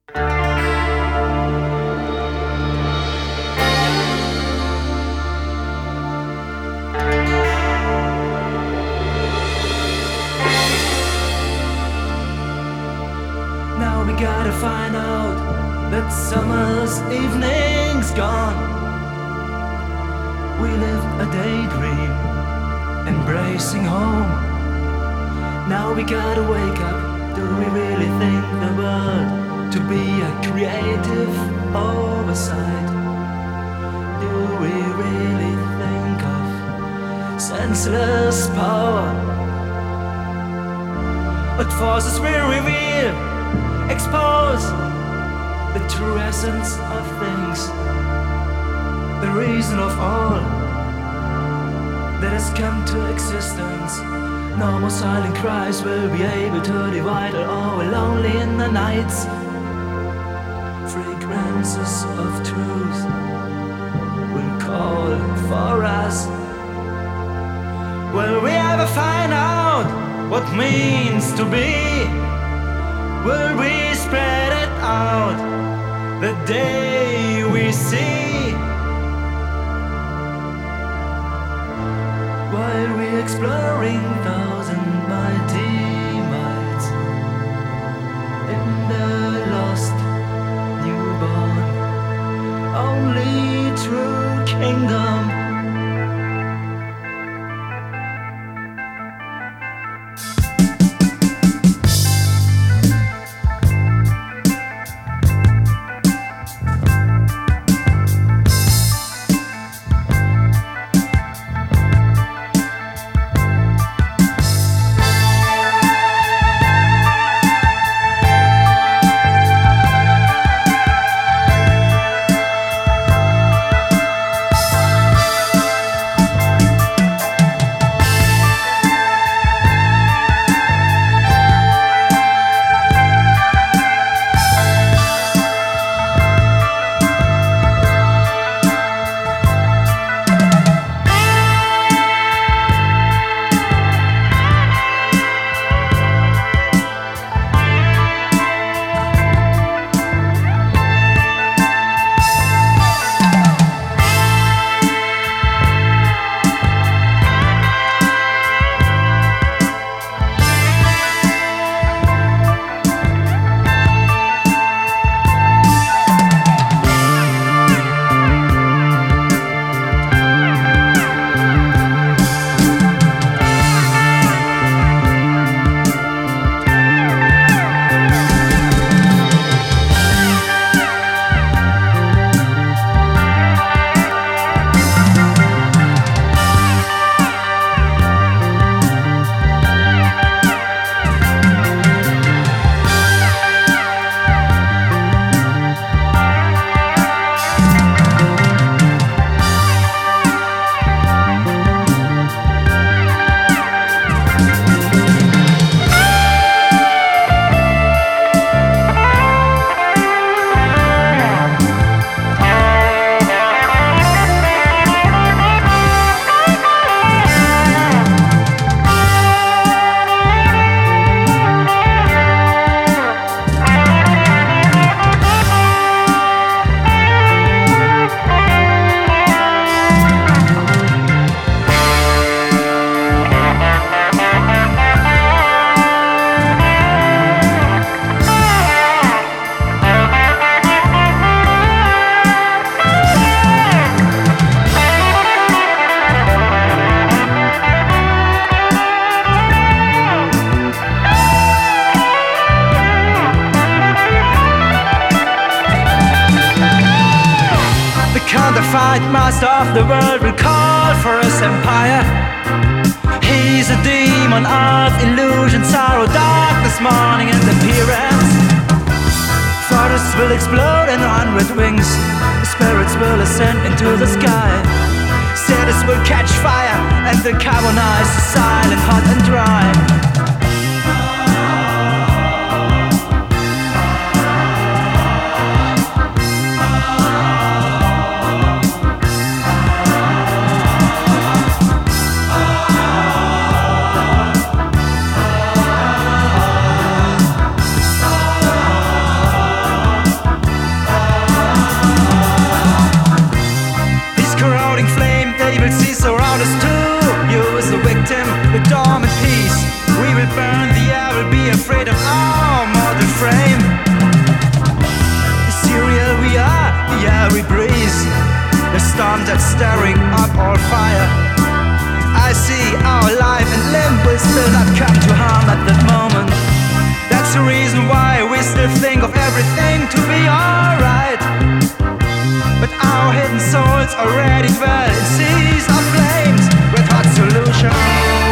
Now we gotta find out that summer's evening's gone. We lived a daydream, embracing home. Now we gotta wake up. Do we really think the world to be a creative oversight? Do we really think of senseless power? What forces will reveal, expose the true essence of things, the reason of all that has come to existence. No more silent cries will be able to divide it all. We're lonely in the nights. Fragrances of truth will call for us. Will we ever find out what means to be? Will we spread it out the day we see? While we exploring thousand mighty mites in the lost newborn, only true kingdom. counterfeit master of the world will call for his empire. He's a demon of illusion, sorrow, darkness, morning and appearance. Forests will explode and run with wings. Spirits will ascend into the sky. Cities will catch fire and decarbonize, silent, hot and dry. afraid of our mortal frame. Ethereal we are, the air we breathe, the storm that's stirring up all fire. I see our life and limb will still not come to harm at that moment. That's the reason why we still think of everything to be alright. But our hidden souls already dwell in seas of flames with hot solutions.